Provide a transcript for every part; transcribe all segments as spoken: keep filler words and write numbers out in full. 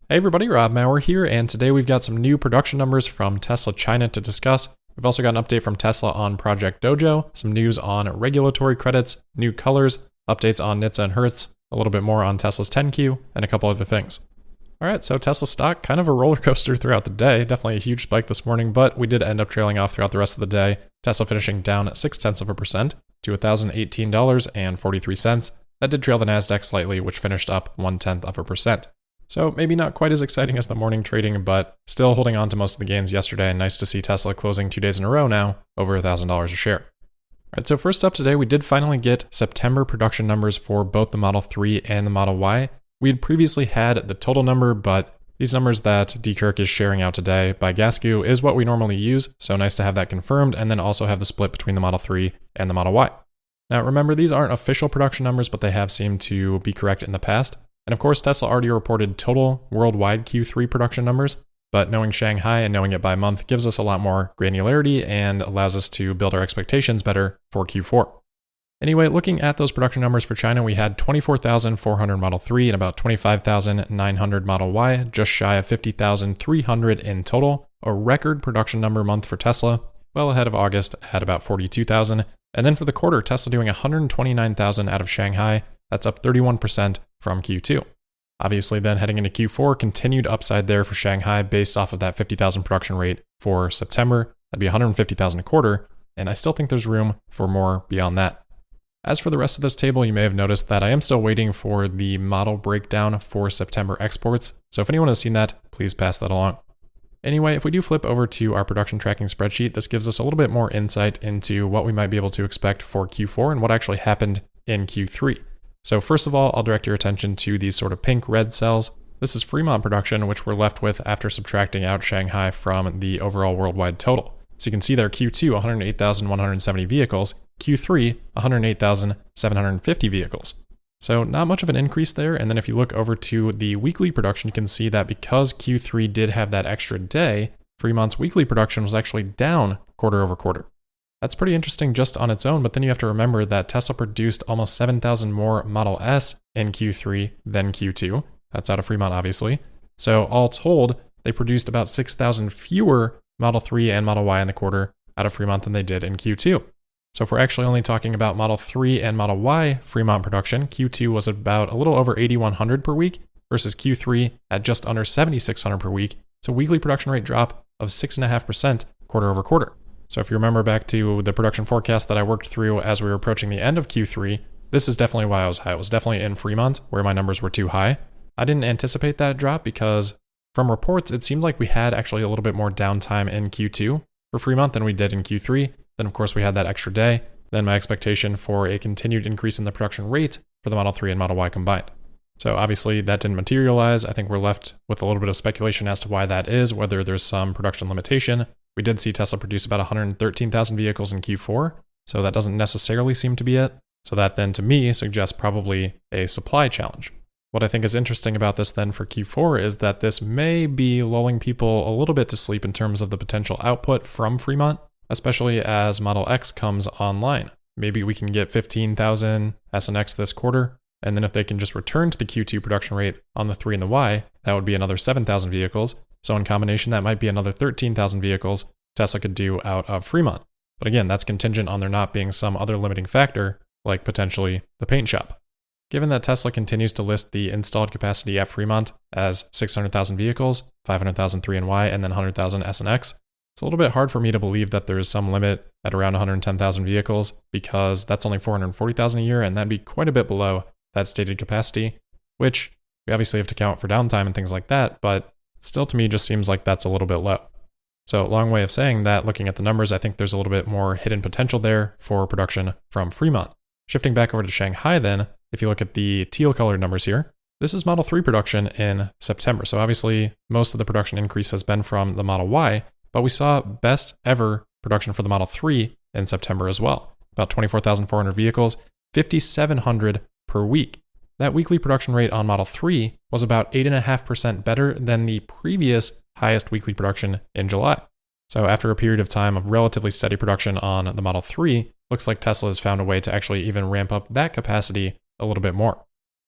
Hey everybody, Rob Maurer here, and today we've got some new production numbers from Tesla China to discuss. We've also got an update from Tesla on Project Dojo, some news on regulatory credits, new colors, updates on N H T S A and Hertz, a little bit more on Tesla's ten Q, and a couple other things. Alright, so Tesla stock, kind of a roller coaster throughout the day, definitely a huge spike this morning, but we did end up trailing off throughout the rest of the day. Tesla finishing down six tenths of a percent to one thousand eighteen dollars and forty-three cents. That did trail the NASDAQ slightly, which finished up one tenth of a percent. So maybe not quite as exciting as the morning trading, but still holding on to most of the gains yesterday, and nice to see Tesla closing two days in a row now over one thousand dollars a share. Alright, so first up today, we did finally get September production numbers for both the Model three and the Model Y. We had previously had the total number, but these numbers that D. Kirk is sharing out today by Gasgoo is what we normally use, so nice to have that confirmed, and then also have the split between the Model three and the Model Y. Now remember, these aren't official production numbers, but they have seemed to be correct in the past. And of course, Tesla already reported total worldwide Q three production numbers, but knowing Shanghai and knowing it by month gives us a lot more granularity and allows us to build our expectations better for Q four. Anyway, looking at those production numbers for China, we had twenty-four thousand four hundred Model three and about twenty-five thousand nine hundred Model Y, just shy of fifty thousand three hundred in total, a record production number month for Tesla, well ahead of August at about forty-two thousand. And then for the quarter, Tesla doing one hundred twenty-nine thousand out of Shanghai, that's up thirty-one percent from Q two. Obviously then heading into Q four, continued upside there for Shanghai based off of that fifty thousand production rate for September. That'd be one hundred fifty thousand a quarter, and I still think there's room for more beyond that. As for the rest of this table, you may have noticed that I am still waiting for the model breakdown for September exports, so if anyone has seen that, please pass that along. Anyway, if we do flip over to our production tracking spreadsheet, this gives us a little bit more insight into what we might be able to expect for Q four and what actually happened in Q three. So first of all, I'll direct your attention to these sort of pink red cells. This is Fremont production, which we're left with after subtracting out Shanghai from the overall worldwide total. So you can see there Q two, one hundred eight thousand one hundred seventy vehicles, Q three, one hundred eight thousand seven hundred fifty vehicles. So not much of an increase there. And then if you look over to the weekly production, you can see that because Q three did have that extra day, Fremont's weekly production was actually down quarter over quarter. That's pretty interesting just on its own, but then you have to remember that Tesla produced almost seven thousand more Model S in Q three than Q two. That's out of Fremont, obviously. So all told, they produced about six thousand fewer Model three and Model Y in the quarter out of Fremont than they did in Q two. So if we're actually only talking about Model three and Model Y Fremont production, Q two was about a little over eighty-one hundred per week versus Q three at just under seventy-six hundred per week. It's a weekly production rate drop of six point five percent quarter over quarter. So if you remember back to the production forecast that I worked through as we were approaching the end of Q three, this is definitely why I was high. It was definitely in Fremont where my numbers were too high. I didn't anticipate that drop because from reports, it seemed like we had actually a little bit more downtime in Q two for Fremont than we did in Q three. Then of course we had that extra day. Then my expectation for a continued increase in the production rate for the Model three and Model Y combined. So obviously that didn't materialize. I think we're left with a little bit of speculation as to why that is, whether there's some production limitation. We did see Tesla produce about one hundred thirteen thousand vehicles in Q four, so that doesn't necessarily seem to be it. So that then to me suggests probably a supply challenge. What I think is interesting about this then for Q four is that this may be lulling people a little bit to sleep in terms of the potential output from Fremont, especially as Model X comes online. Maybe we can get fifteen thousand S and X this quarter, and then if they can just return to the Q two production rate on the three and the Y, that would be another seven thousand vehicles. So in combination, that might be another thirteen thousand vehicles Tesla could do out of Fremont. But again, that's contingent on there not being some other limiting factor, like potentially the paint shop. Given that Tesla continues to list the installed capacity at Fremont as six hundred thousand vehicles, five hundred thousand three and Y, and then one hundred thousand S and X, it's a little bit hard for me to believe that there is some limit at around one hundred ten thousand vehicles because that's only four hundred forty thousand a year, and that'd be quite a bit below that stated capacity, which we obviously have to count for downtime and things like that, but still to me just seems like that's a little bit low. So long way of saying that, looking at the numbers, I think there's a little bit more hidden potential there for production from Fremont. Shifting back over to Shanghai then, if you look at the teal colored numbers here, this is Model three production in September. So obviously most of the production increase has been from the Model Y, but we saw best ever production for the Model three in September as well. About twenty-four thousand four hundred vehicles, five thousand seven hundred per week. That weekly production rate on Model three was about eight point five percent better than the previous highest weekly production in July. So after a period of time of relatively steady production on the Model three, looks like Tesla has found a way to actually even ramp up that capacity a little bit more.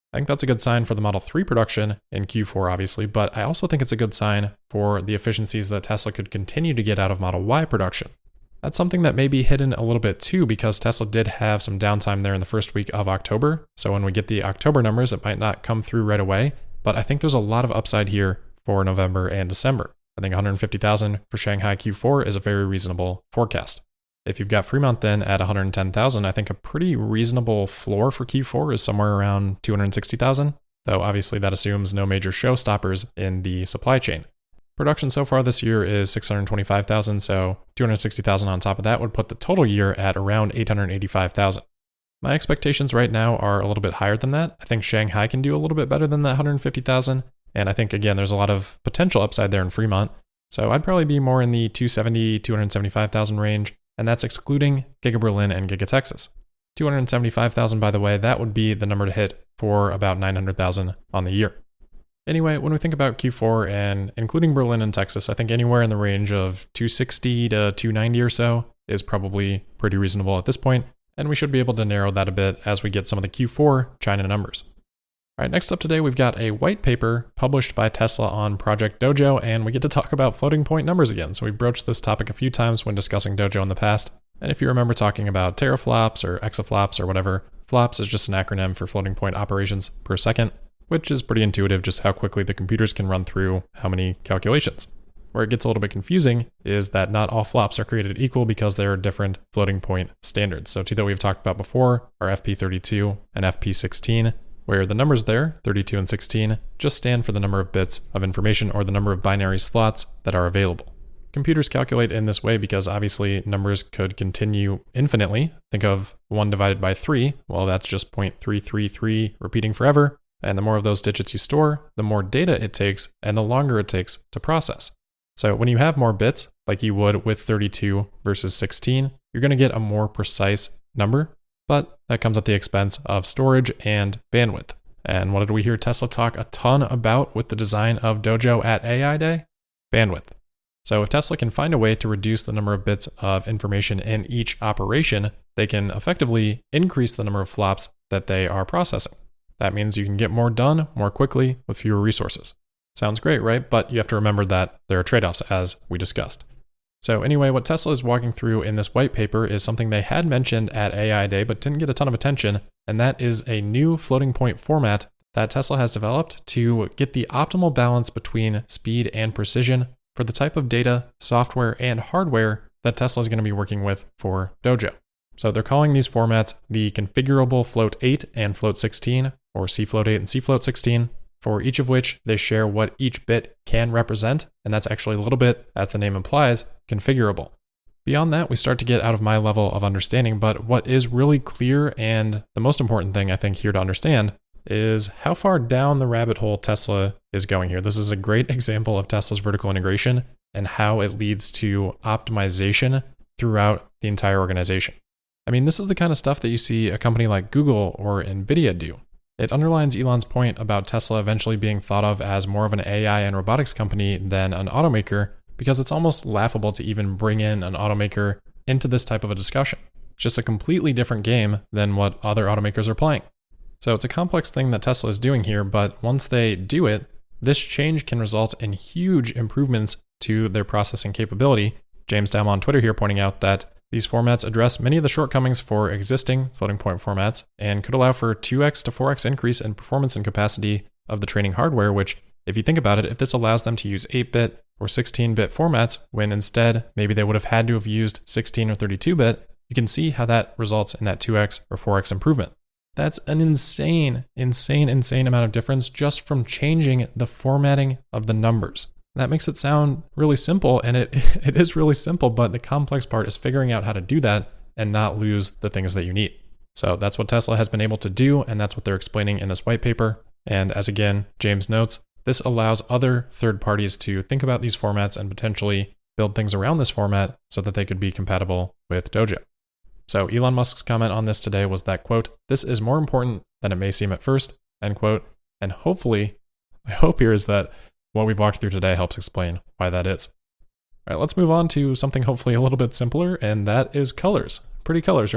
I think that's a good sign for the Model three production in Q four, obviously, but I also think it's a good sign for the efficiencies that Tesla could continue to get out of Model Y production. That's something that may be hidden a little bit too, because Tesla did have some downtime there in the first week of October. So when we get the October numbers, it might not come through right away, but I think there's a lot of upside here for November and December. I think one hundred fifty thousand for Shanghai Q four is a very reasonable forecast. If you've got Fremont then at one hundred ten thousand, I think a pretty reasonable floor for Q four is somewhere around two hundred sixty thousand, though obviously that assumes no major showstoppers in the supply chain. Production so far this year is six hundred twenty-five thousand, so two hundred sixty thousand on top of that would put the total year at around eight hundred eighty-five thousand. My expectations right now are a little bit higher than that. I think Shanghai can do a little bit better than that one hundred fifty thousand, and I think, again, there's a lot of potential upside there in Fremont, so I'd probably be more in the two hundred seventy, two hundred seventy-five thousand range, and that's excluding Giga Berlin and Giga Texas. two hundred seventy-five thousand, by the way, that would be the number to hit for about nine hundred thousand on the year. Anyway, when we think about Q four and including Berlin and Texas, I think anywhere in the range of two sixty to two ninety or so is probably pretty reasonable at this point, and we should be able to narrow that a bit as we get some of the Q four China numbers. All right, next up today, we've got a white paper published by Tesla on Project Dojo, and we get to talk about floating point numbers again. So we broached this topic a few times when discussing Dojo in the past, and if you remember talking about teraflops or exaflops or whatever, flops is just an acronym for floating point operations per second, which is pretty intuitive, just how quickly the computers can run through how many calculations. Where it gets a little bit confusing is that not all flops are created equal because there are different floating point standards. So two that we've talked about before are F P thirty-two and F P sixteen, where the numbers there, thirty-two and sixteen, just stand for the number of bits of information or the number of binary slots that are available. Computers calculate in this way because obviously numbers could continue infinitely. Think of one divided by three, well that's just zero point three three three repeating forever. And the more of those digits you store, the more data it takes and the longer it takes to process. So when you have more bits, like you would with thirty-two versus sixteen, you're going to get a more precise number, but that comes at the expense of storage and bandwidth. And what did we hear Tesla talk a ton about with the design of Dojo at A I Day? Bandwidth. So if Tesla can find a way to reduce the number of bits of information in each operation, they can effectively increase the number of flops that they are processing. That means you can get more done more quickly with fewer resources. Sounds great, right? But you have to remember that there are trade-offs, as we discussed. So anyway, what Tesla is walking through in this white paper is something they had mentioned at A I Day but didn't get a ton of attention, and that is a new floating point format that Tesla has developed to get the optimal balance between speed and precision for the type of data, software, and hardware that Tesla is going to be working with for Dojo. So they're calling these formats the configurable float eight and float sixteen, or C float eight and C float sixteen, for each of which they share what each bit can represent, and that's actually a little bit, as the name implies, configurable. Beyond that, we start to get out of my level of understanding, but what is really clear and the most important thing I think here to understand is how far down the rabbit hole Tesla is going here. This is a great example of Tesla's vertical integration and how it leads to optimization throughout the entire organization. I mean, this is the kind of stuff that you see a company like Google or Nvidia do. It underlines Elon's point about Tesla eventually being thought of as more of an A I and robotics company than an automaker, because it's almost laughable to even bring in an automaker into this type of a discussion. It's just a completely different game than what other automakers are playing. So it's a complex thing that Tesla is doing here, but once they do it, this change can result in huge improvements to their processing capability. James Dam on Twitter here pointing out that these formats address many of the shortcomings for existing floating point formats and could allow for two x to four x increase in performance and capacity of the training hardware, which, if you think about it, if this allows them to use eight bit or sixteen bit formats when instead maybe they would have had to have used sixteen or thirty-two bit, you can see how that results in that two x or four x improvement. That's an insane, insane, insane amount of difference just from changing the formatting of the numbers. That makes it sound really simple, and it it is really simple, but the complex part is figuring out how to do that and not lose the things that you need. So that's what Tesla has been able to do, and that's what they're explaining in this white paper. And as again, James notes, this allows other third parties to think about these formats and potentially build things around this format so that they could be compatible with Dojo. So Elon Musk's comment on this today was that, quote, "This is more important than it may seem at first," end quote. And hopefully, my hope here is that what we've walked through today helps explain why that is. All right, let's move on to something hopefully a little bit simpler, and that is colors. Pretty colors, right?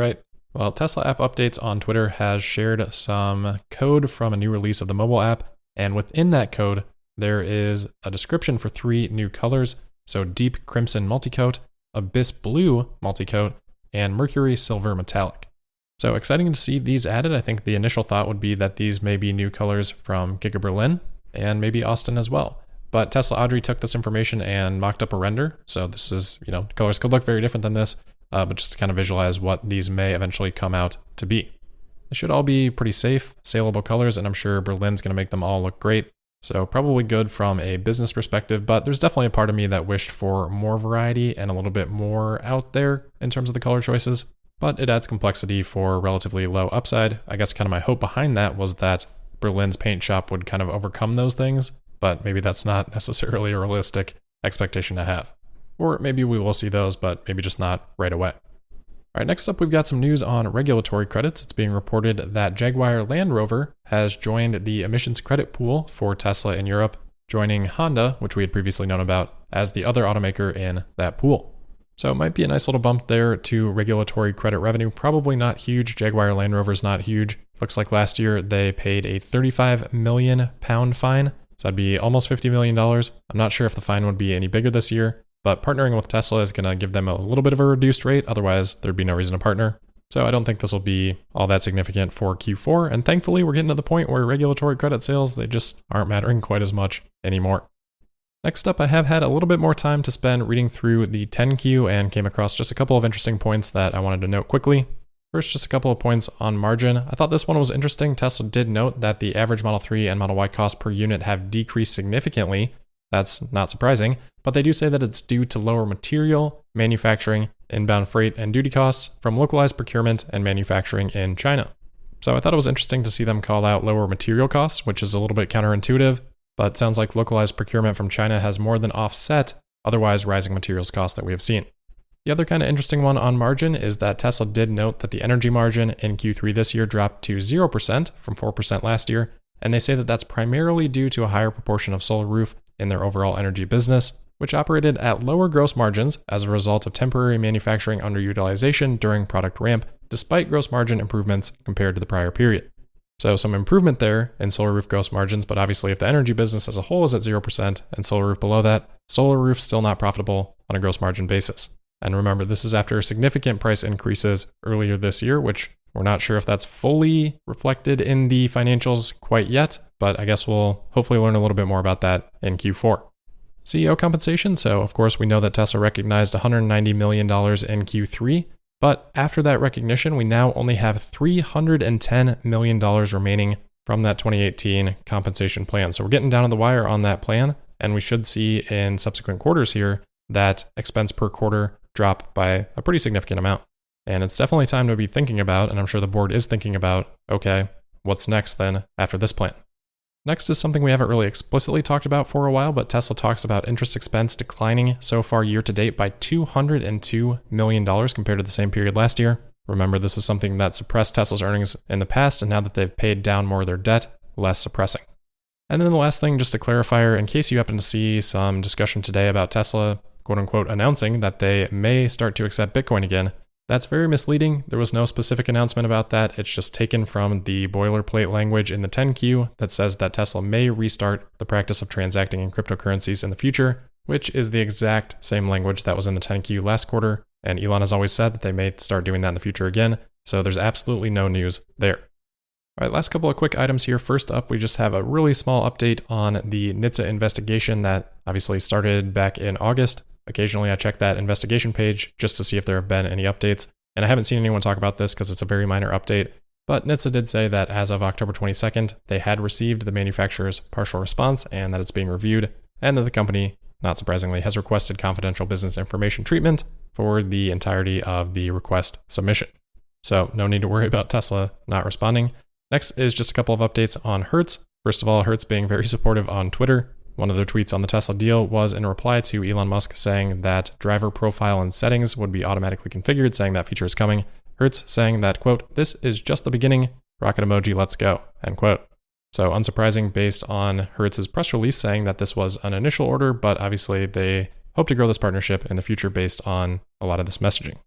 Well, Tesla app updates on Twitter has shared some code from a new release of the mobile app, and within that code, there is a description for three new colors. So Deep Crimson Multicoat, Abyss Blue Multicoat, and Mercury Silver Metallic. So exciting to see these added. I think the initial thought would be that these may be new colors from Giga Berlin and maybe Austin as well. But Tesla Audrey took this information and mocked up a render. So this is, you know, colors could look very different than this, uh, but just to kind of visualize what these may eventually come out to be. They should all be pretty safe, saleable colors, and I'm sure Berlin's going to make them all look great. So probably good from a business perspective, but there's definitely a part of me that wished for more variety and a little bit more out there in terms of the color choices, but it adds complexity for relatively low upside. I guess kind of my hope behind that was that Berlin's paint shop would kind of overcome those things, but maybe that's not necessarily a realistic expectation to have. Or maybe we will see those, but maybe just not right away. All right, next up, we've got some news on regulatory credits. It's being reported that Jaguar Land Rover has joined the emissions credit pool for Tesla in Europe, joining Honda, which we had previously known about, as the other automaker in that pool. So it might be a nice little bump there to regulatory credit revenue. Probably not huge. Jaguar Land Rover is not huge. Looks like last year they paid a thirty-five million pound fine. So that'd be almost fifty million dollars. I'm not sure if the fine would be any bigger this year, but partnering with Tesla is going to give them a little bit of a reduced rate. Otherwise, there'd be no reason to partner. So I don't think this will be all that significant for Q four. And thankfully, we're getting to the point where regulatory credit sales, they just aren't mattering quite as much anymore. Next up, I have had a little bit more time to spend reading through the ten Q and came across just a couple of interesting points that I wanted to note quickly. First, just a couple of points on margin. I thought this one was interesting. Tesla did note that the average Model three and Model Y cost per unit have decreased significantly. That's not surprising, but they do say that it's due to lower material, manufacturing, inbound freight, and duty costs from localized procurement and manufacturing in China. So I thought it was interesting to see them call out lower material costs, which is a little bit counterintuitive, but it sounds like localized procurement from China has more than offset otherwise rising materials costs that we have seen. The other kind of interesting one on margin is that Tesla did note that the energy margin in Q three this year dropped to zero percent from four percent last year, and they say that that's primarily due to a higher proportion of Solar Roof in their overall energy business, which operated at lower gross margins as a result of temporary manufacturing underutilization during product ramp, despite gross margin improvements compared to the prior period. So some improvement there in Solar Roof gross margins, but obviously if the energy business as a whole is at zero percent and Solar Roof below that, Solar Roof still not profitable on a gross margin basis. And remember, this is after significant price increases earlier this year, which we're not sure if that's fully reflected in the financials quite yet, but I guess we'll hopefully learn a little bit more about that in Q four. C E O compensation. So of course we know that Tesla recognized one hundred ninety million dollars in Q three, but after that recognition, we now only have three hundred ten million dollars remaining from that twenty eighteen compensation plan. So we're getting down to the wire on that plan, and we should see in subsequent quarters here that expense per quarter drop by a pretty significant amount. And it's definitely time to be thinking about, and I'm sure the board is thinking about, okay, what's next then after this plan? Next is something we haven't really explicitly talked about for a while, but Tesla talks about interest expense declining so far year to date by two hundred two million dollars compared to the same period last year. Remember, this is something that suppressed Tesla's earnings in the past, and now that they've paid down more of their debt, less suppressing. And then the last thing, just a clarifier, in case you happen to see some discussion today about Tesla, quote unquote, announcing that they may start to accept Bitcoin again, that's very misleading. There was no specific announcement about that. It's just taken from the boilerplate language in the ten Q that says that Tesla may restart the practice of transacting in cryptocurrencies in the future, which is the exact same language that was in the ten Q last quarter. And Elon has always said that they may start doing that in the future again. So there's absolutely no news there. All right, last couple of quick items here. First up, we just have a really small update on the N H T S A investigation that obviously started back in August. Occasionally I check that investigation page just to see if there have been any updates. And I haven't seen anyone talk about this because it's a very minor update. But N H T S A did say that as of October twenty-second, they had received the manufacturer's partial response and that it's being reviewed, and that the company, not surprisingly, has requested confidential business information treatment for the entirety of the request submission. So no need to worry about Tesla not responding. Next is just a couple of updates on Hertz. First of all, Hertz being very supportive on Twitter. One of their tweets on the Tesla deal was in reply to Elon Musk saying that driver profile and settings would be automatically configured, saying that feature is coming. Hertz saying that, quote, "This is just the beginning, rocket emoji, let's go," end quote. So unsurprising based on Hertz's press release saying that this was an initial order, but obviously they hope to grow this partnership in the future based on a lot of this messaging.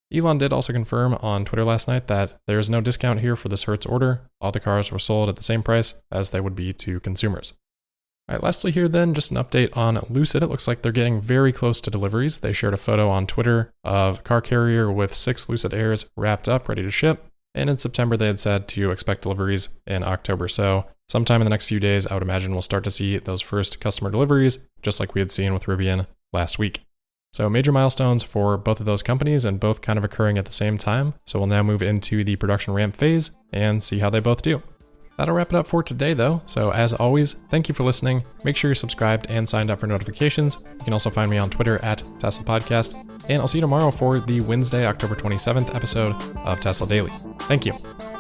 Elon did also confirm on Twitter last night that there is no discount here for this Hertz order. All the cars were sold at the same price as they would be to consumers. All right, lastly here then, just an update on Lucid. It looks like they're getting very close to deliveries. They shared a photo on Twitter of a car carrier with six Lucid Airs wrapped up, ready to ship. And in September, they had said to expect deliveries in October. So sometime in the next few days, I would imagine we'll start to see those first customer deliveries, just like we had seen with Rivian last week. So major milestones for both of those companies and both kind of occurring at the same time. So we'll now move into the production ramp phase and see how they both do. That'll wrap it up for today though. So as always, thank you for listening. Make sure you're subscribed and signed up for notifications. You can also find me on Twitter at Tesla Podcast. And I'll see you tomorrow for the Wednesday, October twenty-seventh episode of Tesla Daily. Thank you.